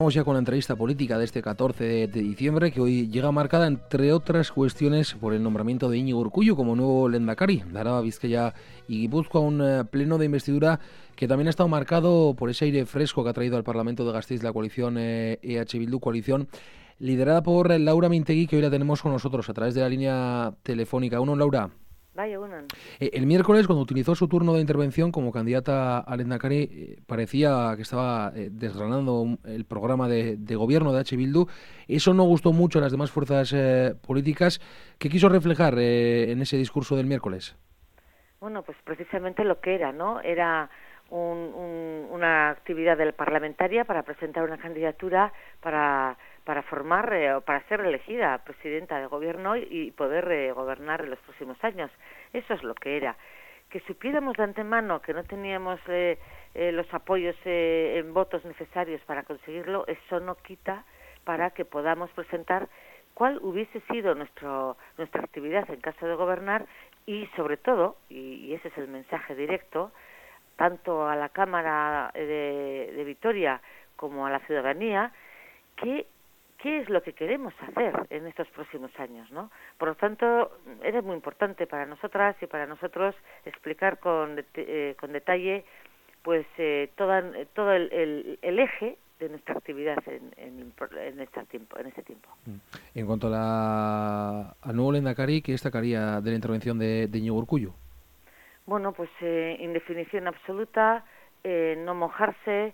Vamos ya con la entrevista política de este 14 de diciembre, que hoy llega marcada, entre otras cuestiones, por el nombramiento de Iñigo Urkullu como nuevo lehendakari de Araba, Bizkaia y Guipúzcoa, un pleno de investidura que también ha estado marcado por ese aire fresco que ha traído al Parlamento de Gasteiz la coalición EH Bildu, coalición liderada por Laura Mintegi, que hoy la tenemos con nosotros a través de la línea telefónica. Uno, Laura. Vaya, uno. El miércoles, cuando utilizó su turno de intervención como candidata al lehendakari, parecía que estaba desgranando el programa de gobierno de H. Bildu. Eso no gustó mucho a las demás fuerzas políticas. ¿Qué quiso reflejar en ese discurso del miércoles? Bueno, pues precisamente lo que era, ¿no? Era una actividad del parlamentaria para presentar una candidatura para formar o para ser elegida presidenta de gobierno y poder gobernar en los próximos años. Eso es lo que era. Que supiéramos de antemano que no teníamos los apoyos en votos necesarios para conseguirlo, eso no quita para que podamos presentar cuál hubiese sido nuestra actividad en caso de gobernar y, sobre todo, y ese es el mensaje directo, tanto a la Cámara de Vitoria como a la ciudadanía, ¿qué es lo que queremos hacer en estos próximos años, ¿no? Por lo tanto, era muy importante para nosotras y para nosotros explicar con detalle pues todo el eje de nuestra actividad en este tiempo. En cuanto al nuevo lehendakari, ¿qué destacaría de la intervención de Iñigo Urkullu? Bueno, pues indefinición absoluta, no mojarse,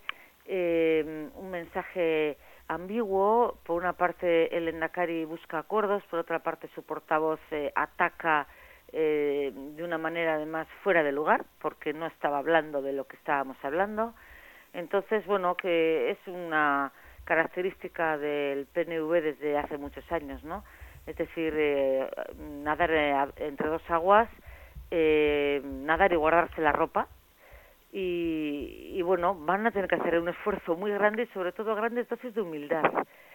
un mensaje ambiguo. Por una parte el lehendakari busca acuerdos, por otra parte su portavoz ataca de una manera además fuera de lugar, porque no estaba hablando de lo que estábamos hablando. Entonces, bueno, que es una característica del PNV desde hace muchos años, ¿no? Es decir, nadar entre dos aguas, nadar y guardarse la ropa. Y bueno, van a tener que hacer un esfuerzo muy grande y sobre todo grandes dosis de humildad,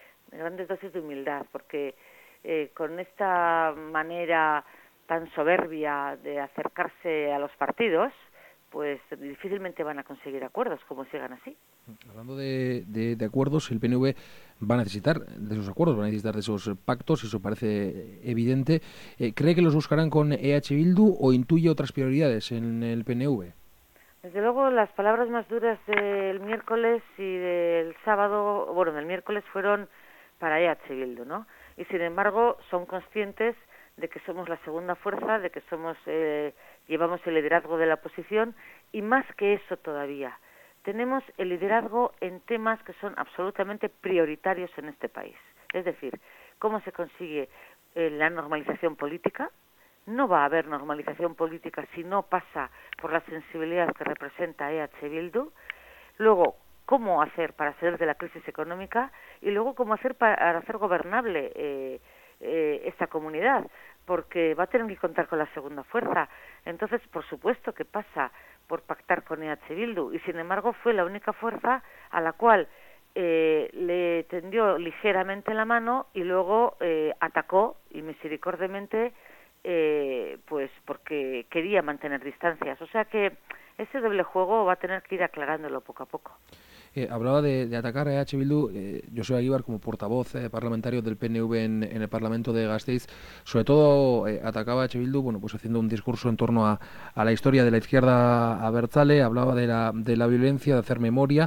porque con esta manera tan soberbia de acercarse a los partidos, pues difícilmente van a conseguir acuerdos como sigan así. Hablando de acuerdos, el PNV va a necesitar de esos acuerdos, va a necesitar de esos pactos, eso parece evidente. ¿Cree que los buscarán con EH Bildu o intuye otras prioridades en el PNV? Desde luego, las palabras más duras del miércoles y del sábado, bueno, del miércoles fueron para EH Bildu, ¿no? Y sin embargo, son conscientes de que somos la segunda fuerza, de que llevamos el liderazgo de la oposición y más que eso todavía. Tenemos el liderazgo en temas que son absolutamente prioritarios en este país. Es decir, cómo se consigue la normalización política. No va a haber normalización política si no pasa por la sensibilidad que representa EH Bildu. Luego, cómo hacer para salir de la crisis económica y luego cómo hacer para hacer gobernable esta comunidad, porque va a tener que contar con la segunda fuerza. Entonces, por supuesto que pasa por pactar con EH Bildu y sin embargo fue la única fuerza a la cual le tendió ligeramente la mano y luego atacó y misericordiamente pues porque quería mantener distancias. O sea que ese doble juego va a tener que ir aclarándolo poco a poco. Hablaba de atacar a EH Bildu. Joseba Egibar, como portavoz parlamentario del PNV en el Parlamento de Gasteiz, sobre todo atacaba a EH Bildu, bueno, pues haciendo un discurso en torno a la historia de la izquierda abertzale, hablaba de la violencia, de hacer memoria,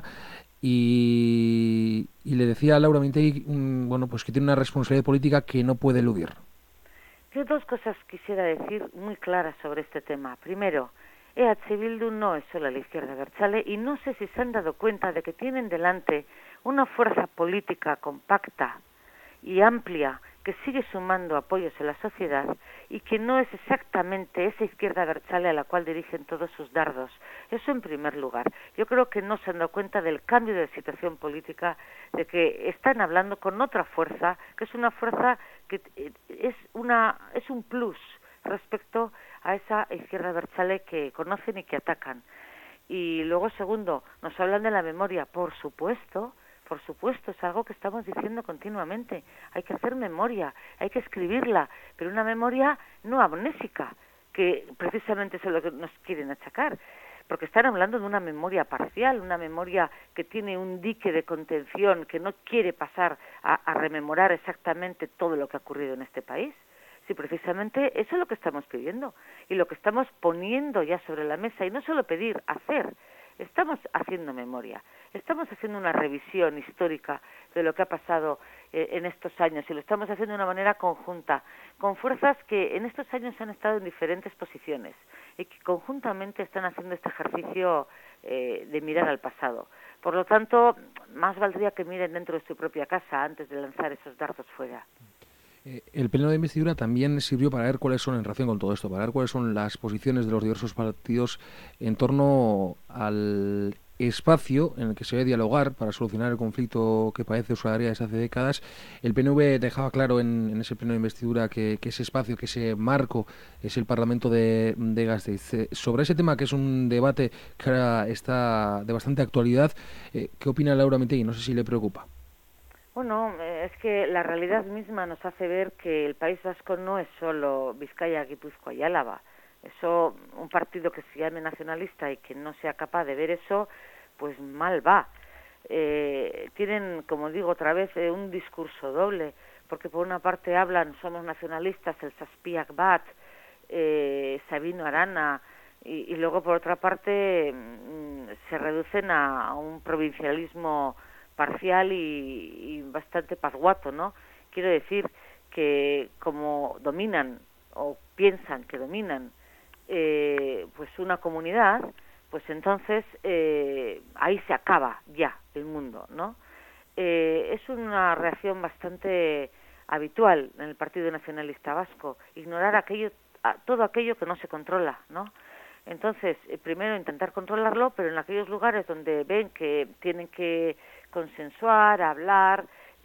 y le decía a Laura Mintegi, bueno, pues que tiene una responsabilidad política que no puede eludir. Yo dos cosas quisiera decir muy claras sobre este tema. Primero, EH Bildu no es solo la izquierda abertzale y no sé si se han dado cuenta de que tienen delante una fuerza política compacta y amplia que sigue sumando apoyos en la sociedad y que no es exactamente esa izquierda abertzale a la cual dirigen todos sus dardos. Eso en primer lugar. Yo creo que no se han dado cuenta del cambio de situación política, de que están hablando con otra fuerza, que es una fuerza que es un plus respecto a esa izquierda abertzale que conocen y que atacan. Y luego, segundo, nos hablan de la memoria. Por supuesto, es algo que estamos diciendo continuamente. Hay que hacer memoria, hay que escribirla, pero una memoria no amnésica, que precisamente es lo que nos quieren achacar. porque están hablando de una memoria parcial, una memoria que tiene un dique de contención, que no quiere pasar a rememorar exactamente todo lo que ha ocurrido en este país. Sí, precisamente eso es lo que estamos pidiendo y lo que estamos poniendo ya sobre la mesa, y no solo pedir, hacer. Estamos haciendo memoria, estamos haciendo una revisión histórica de lo que ha pasado en estos años, y lo estamos haciendo de una manera conjunta, con fuerzas que en estos años han estado en diferentes posiciones y que conjuntamente están haciendo este ejercicio de mirar al pasado. Por lo tanto, más valdría que miren dentro de su propia casa antes de lanzar esos dardos fuera. El pleno de investidura también sirvió para ver cuáles son, en relación con todo esto, para ver cuáles son las posiciones de los diversos partidos en torno al espacio en el que se debe dialogar para solucionar el conflicto que padece Euskal desde hace décadas. El PNV dejaba claro en ese pleno de investidura que ese espacio, que ese marco es el Parlamento de Gasteiz. Sobre ese tema, que es un debate que ahora está de bastante actualidad, ¿qué opina Laura Mintegi? No sé si le preocupa. Bueno, es que la realidad misma nos hace ver que el País Vasco no es solo Vizcaya, Guipúzcoa y Álava. Eso, un partido que se llame nacionalista y que no sea capaz de ver eso, pues mal va. Tienen, como digo otra vez, un discurso doble, porque por una parte hablan, somos nacionalistas, el Zazpiak Bat, Sabino Arana, y luego por otra parte se reducen a un provincialismo parcial y bastante pasguato, ¿no? Quiero decir que como dominan o piensan que dominan pues una comunidad, pues entonces ahí se acaba ya el mundo, ¿no? Es una reacción bastante habitual en el Partido Nacionalista Vasco, ignorar todo aquello que no se controla, ¿no? Entonces, primero intentar controlarlo, pero en aquellos lugares donde ven que tienen que consensuar, hablar,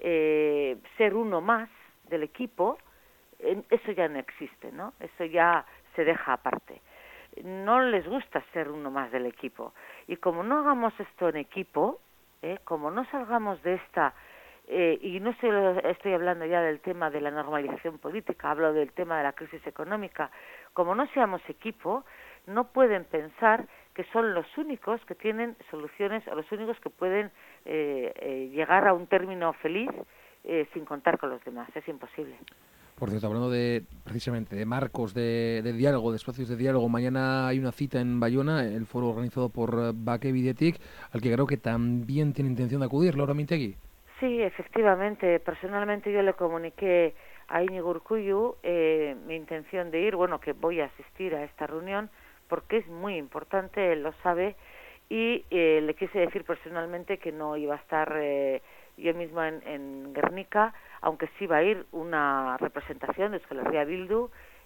ser uno más del equipo, eso ya no existe, ¿no? Eso ya se deja aparte. No les gusta ser uno más del equipo. Y como no hagamos esto en equipo, como no salgamos de esta, y no estoy hablando ya del tema de la normalización política, hablo del tema de la crisis económica, como no seamos equipo, no pueden pensar que son los únicos que tienen soluciones o los únicos que pueden llegar a un término feliz sin contar con los demás. Es imposible. Por cierto, hablando precisamente de marcos de diálogo, de espacios de diálogo, mañana hay una cita en Bayona, el foro organizado por Bake Bidetik, al que creo que también tiene intención de acudir, Laura Mintegi. Sí, efectivamente. Personalmente yo le comuniqué a Íñigo Urkullu mi intención de ir, bueno, que voy a asistir a esta reunión, porque es muy importante, él lo sabe, y le quise decir personalmente que no iba a estar yo misma en Guernica, aunque sí va a ir una representación de Euskal Herria Bildu,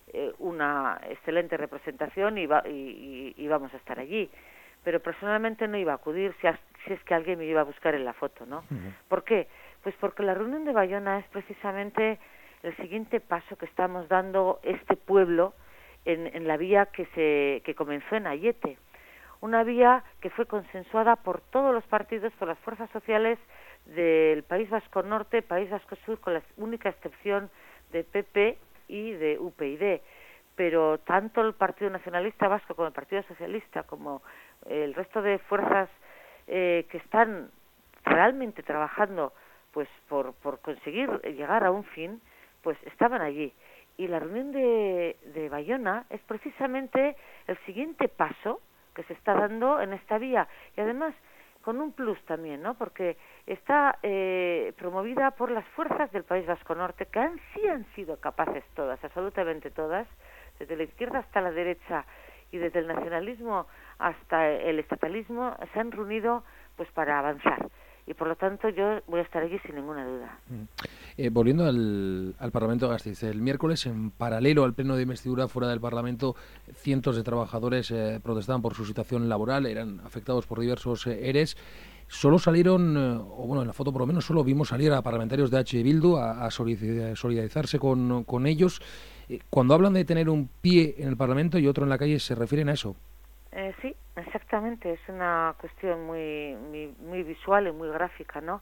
una excelente representación, y vamos a estar allí. Pero personalmente no iba a acudir si es que alguien me iba a buscar en la foto, ¿no? Uh-huh. ¿Por qué? Pues porque la reunión de Bayona es precisamente el siguiente paso que estamos dando este pueblo en la vía que comenzó en Ayete, una vía que fue consensuada por todos los partidos, por las fuerzas sociales del País Vasco Norte, País Vasco Sur, con la única excepción de PP y de UPyD. Pero tanto el Partido Nacionalista Vasco como el Partido Socialista, como el resto de fuerzas que están realmente trabajando pues por conseguir llegar a un fin, pues estaban allí. Y la reunión de Bayona es precisamente el siguiente paso que se está dando en esta vía, y además con un plus también, ¿no? Porque está promovida por las fuerzas del País Vasco Norte, que sí han sido capaces todas, absolutamente todas, desde la izquierda hasta la derecha y desde el nacionalismo hasta el estatalismo, se han reunido pues para avanzar. Y por lo tanto yo voy a estar allí sin ninguna duda. Volviendo al Parlamento de Gasteiz, el miércoles, en paralelo al pleno de investidura fuera del Parlamento, cientos de trabajadores protestaban por su situación laboral, eran afectados por diversos ERES. Solo salieron, o bueno, en la foto por lo menos, solo vimos salir a parlamentarios de H. Bildu a solidarizarse con ellos. Cuando hablan de tener un pie en el Parlamento y otro en la calle, ¿se refieren a eso? Sí, exactamente. Es una cuestión muy visual y muy gráfica, ¿no?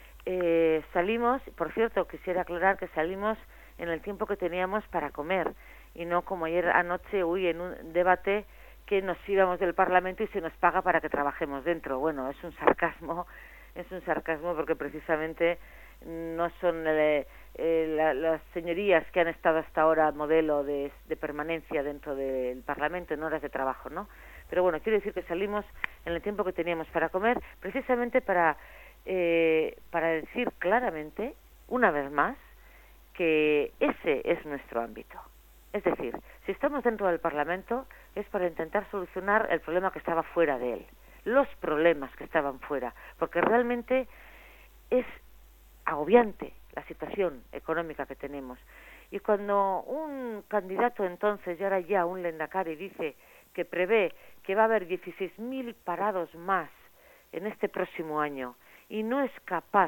Salimos, por cierto, quisiera aclarar que salimos en el tiempo que teníamos para comer y no como ayer anoche en un debate que nos íbamos del Parlamento y se nos paga para que trabajemos dentro. Bueno, es un sarcasmo porque precisamente no son las señorías que han estado hasta ahora modelo de permanencia dentro del Parlamento en horas de trabajo, ¿no? Pero bueno, quiero decir que salimos en el tiempo que teníamos para comer, precisamente para decir claramente, una vez más, que ese es nuestro ámbito. Es decir, si estamos dentro del Parlamento es para intentar solucionar el problema que estaba fuera de él, los problemas que estaban fuera, porque realmente es agobiante la situación económica que tenemos. Y cuando un candidato entonces, y ahora ya un Lehendakari, dice que prevé que va a haber 16.000 parados más en este próximo año y no es capaz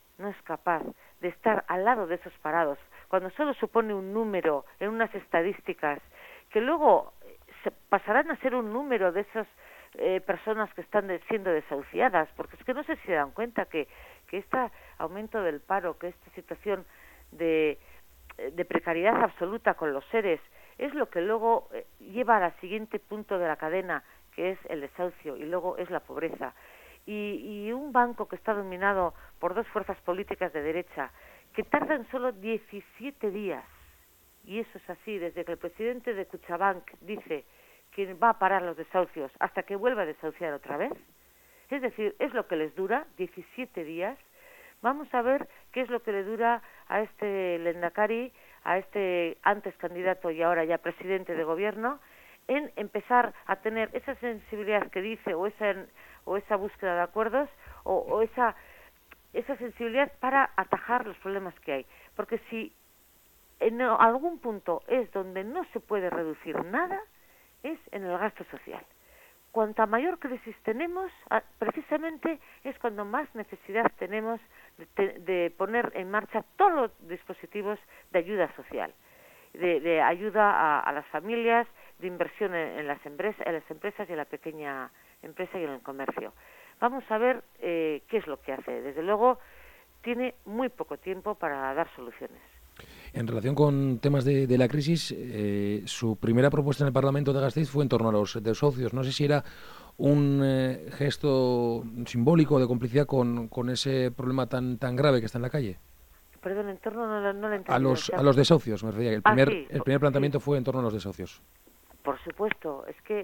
de estar al lado de esos parados, cuando solo supone un número en unas estadísticas que luego se pasarán a ser un número de esas personas que están siendo desahuciadas, porque es que no sé si se dan cuenta que este aumento del paro, que esta situación de precariedad absoluta con los seres, es lo que luego lleva al siguiente punto de la cadena, que es el desahucio, y luego es la pobreza. Y un banco que está dominado por dos fuerzas políticas de derecha, que tardan solo 17 días, y eso es así, desde que el presidente de Kutxabank dice que va a parar los desahucios hasta que vuelva a desahuciar otra vez, es decir, es lo que les dura, 17 días. Vamos a ver qué es lo que le dura a este Lehendakari, a este antes candidato y ahora ya presidente de gobierno, en empezar a tener esa sensibilidad que dice, o esa búsqueda de acuerdos, o esa sensibilidad para atajar los problemas que hay. Porque si en algún punto es donde no se puede reducir nada, es en el gasto social. Cuanta mayor crisis tenemos, precisamente es cuando más necesidad tenemos de poner en marcha todos los dispositivos de ayuda social, de ayuda a las familias, de inversión en las empresas y en la pequeña empresa y en el comercio. Vamos a ver qué es lo que hace. Desde luego, tiene muy poco tiempo para dar soluciones. En relación con temas de la crisis, su primera propuesta en el Parlamento de Gasteiz fue en torno a los desahucios. No sé si era un gesto simbólico de complicidad con ese problema tan grave que está en la calle. Perdón, en torno no lo entendí. A los desahucios, me refería. El primer planteamiento fue en torno a los desahucios. Por supuesto, es que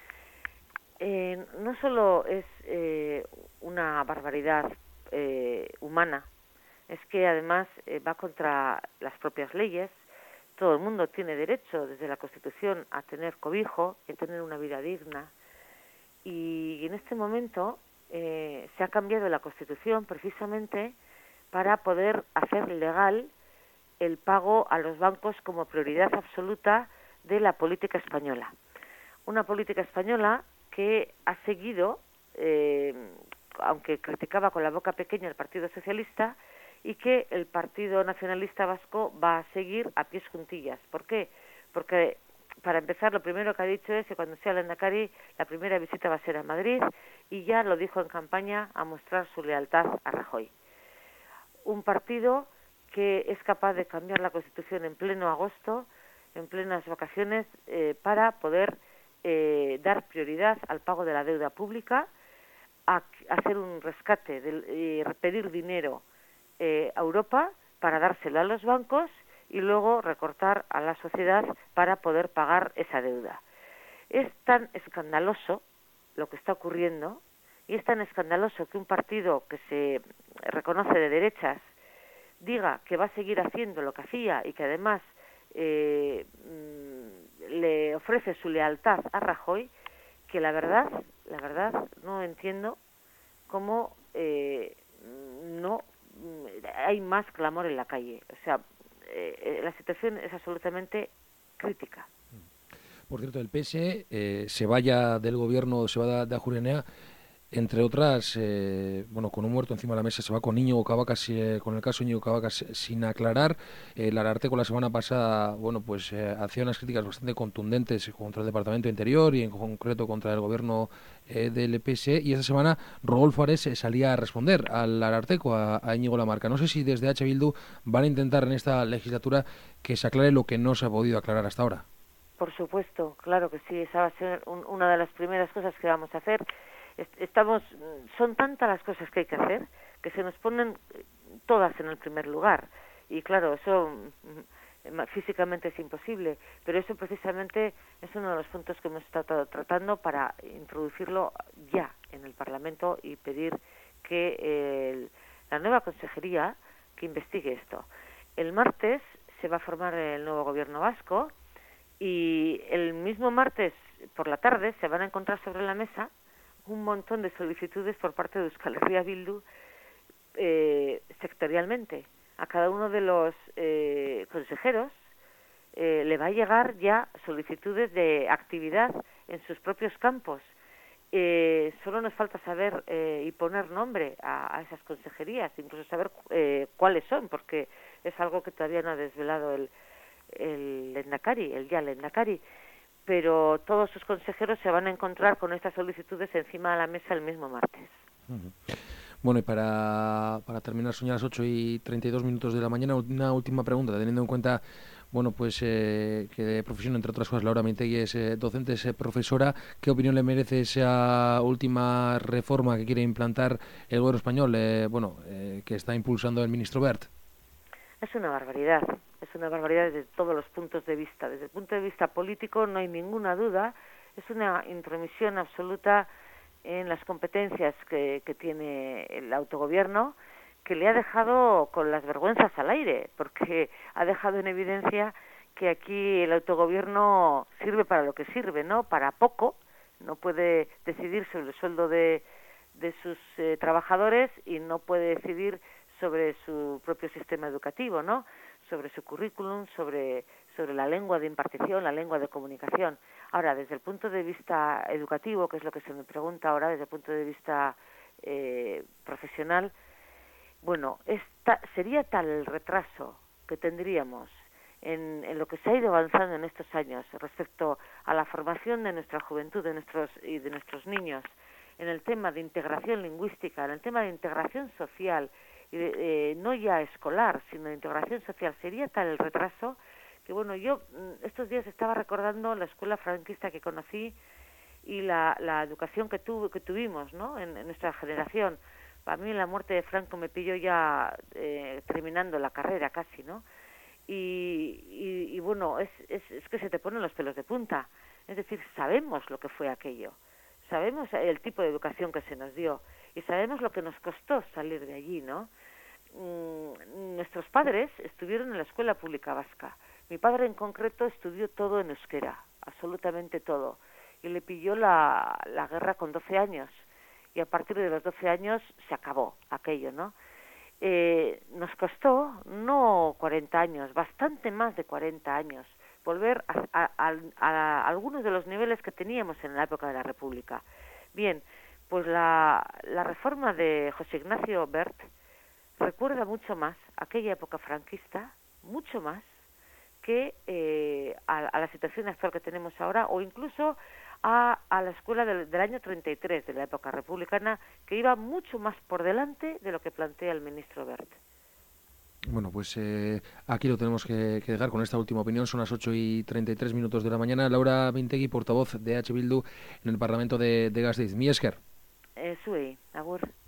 no solo es una barbaridad humana, es que además va contra las propias leyes. Todo el mundo tiene derecho desde la Constitución a tener cobijo y a tener una vida digna. Y en este momento se ha cambiado la Constitución precisamente para poder hacer legal el pago a los bancos como prioridad absoluta de la política española. Una política española que ha seguido, aunque criticaba con la boca pequeña el Partido Socialista, y que el Partido Nacionalista Vasco va a seguir a pies juntillas. ¿Por qué? Porque, para empezar, lo primero que ha dicho es que cuando sea Lehendakari, la primera visita va a ser a Madrid, y ya lo dijo en campaña, a mostrar su lealtad a Rajoy. Un partido que es capaz de cambiar la Constitución en pleno agosto, en plenas vacaciones, para poder dar prioridad al pago de la deuda pública, a hacer un rescate, pedir dinero a Europa para dárselo a los bancos y luego recortar a la sociedad para poder pagar esa deuda. Es tan escandaloso lo que está ocurriendo, y es tan escandaloso que un partido que se reconoce de derechas diga que va a seguir haciendo lo que hacía y que además le ofrece su lealtad a Rajoy, que la verdad no entiendo cómo no hay más clamor en la calle. O sea, la situación es absolutamente crítica. Por cierto, el PSE se vaya del gobierno, se va de Ajuria Enea, entre otras, con un muerto encima de la mesa, se va con Íñigo Cabacas, con el caso Íñigo Cabacas sin aclarar. El Ararteko la semana pasada, hacía unas críticas bastante contundentes contra el Departamento de Interior y en concreto contra el gobierno del PSE, y esa semana Rodolfo Ares salía a responder al Ararteko, a Íñigo Lamarca. No sé si desde Bildu van a intentar en esta legislatura que se aclare lo que no se ha podido aclarar hasta ahora. Por supuesto, claro que sí, esa va a ser una de las primeras cosas que vamos a hacer. Son tantas las cosas que hay que hacer que se nos ponen todas en el primer lugar. Y claro, eso físicamente es imposible, pero eso precisamente es uno de los puntos que hemos estado tratando para introducirlo ya en el Parlamento y pedir que la nueva consejería que investigue esto. El martes se va a formar el nuevo gobierno vasco y el mismo martes por la tarde se van a encontrar sobre la mesa un montón de solicitudes por parte de Euskal Herria Bildu sectorialmente. A cada uno de los consejeros le va a llegar ya solicitudes de actividad en sus propios campos. Solo nos falta saber y poner nombre a esas consejerías, incluso saber cuáles son, porque es algo que todavía no ha desvelado el Lehendakari, el Lehendakari, pero todos sus consejeros se van a encontrar con estas solicitudes encima de la mesa el mismo martes. Uh-huh. Bueno, y para terminar, son ya las 8:32 de la mañana, una última pregunta, teniendo en cuenta, bueno, pues que de profesión, entre otras cosas, Laura Mintegi es docente, es profesora. ¿Qué opinión le merece esa última reforma que quiere implantar el gobierno español, que está impulsando el ministro Wert? Es una barbaridad desde todos los puntos de vista. Desde el punto de vista político no hay ninguna duda, es una intromisión absoluta en las competencias que tiene el autogobierno, que le ha dejado con las vergüenzas al aire, porque ha dejado en evidencia que aquí el autogobierno sirve para lo que sirve, ¿no? Para poco, no puede decidir sobre el sueldo de sus trabajadores y no puede decidir sobre su propio sistema educativo, ¿no? Sobre su currículum, sobre la lengua de impartición, la lengua de comunicación. Ahora, desde el punto de vista educativo, que es lo que se me pregunta ahora, desde el punto de vista profesional, bueno, sería tal el retraso que tendríamos en lo que se ha ido avanzando en estos años respecto a la formación de nuestra juventud, de nuestros niños, en el tema de integración lingüística, en el tema de integración social, no ya escolar, sino de integración social, sería tal el retraso que, bueno, yo estos días estaba recordando la escuela franquista que conocí y la educación que tuvimos, ¿no? En nuestra generación. Para mí la muerte de Franco me pilló ya terminando la carrera casi, ¿no? Y bueno, es que se te ponen los pelos de punta. Es decir, sabemos lo que fue aquello, sabemos el tipo de educación que se nos dio y sabemos lo que nos costó salir de allí, ¿no? Nuestros padres estuvieron en la escuela pública vasca. Mi padre en concreto estudió todo en euskera, absolutamente todo, y le pilló la guerra con 12 años, y a partir de los 12 años se acabó aquello, ¿no? Nos costó, no 40 años, bastante más de 40 años, volver a algunos de los niveles que teníamos en la época de la República. Bien, pues la reforma de José Ignacio Wert recuerda mucho más aquella época franquista, mucho más que a la situación actual que tenemos ahora, o incluso a la escuela del año 33 de la época republicana, que iba mucho más por delante de lo que plantea el ministro Wert. Bueno, pues aquí lo tenemos que dejar con esta última opinión. Son las 8:33 de la mañana. Laura Mintegi, portavoz de H. Bildu en el Parlamento de Gasteiz. Mi esker. Zuei, agur.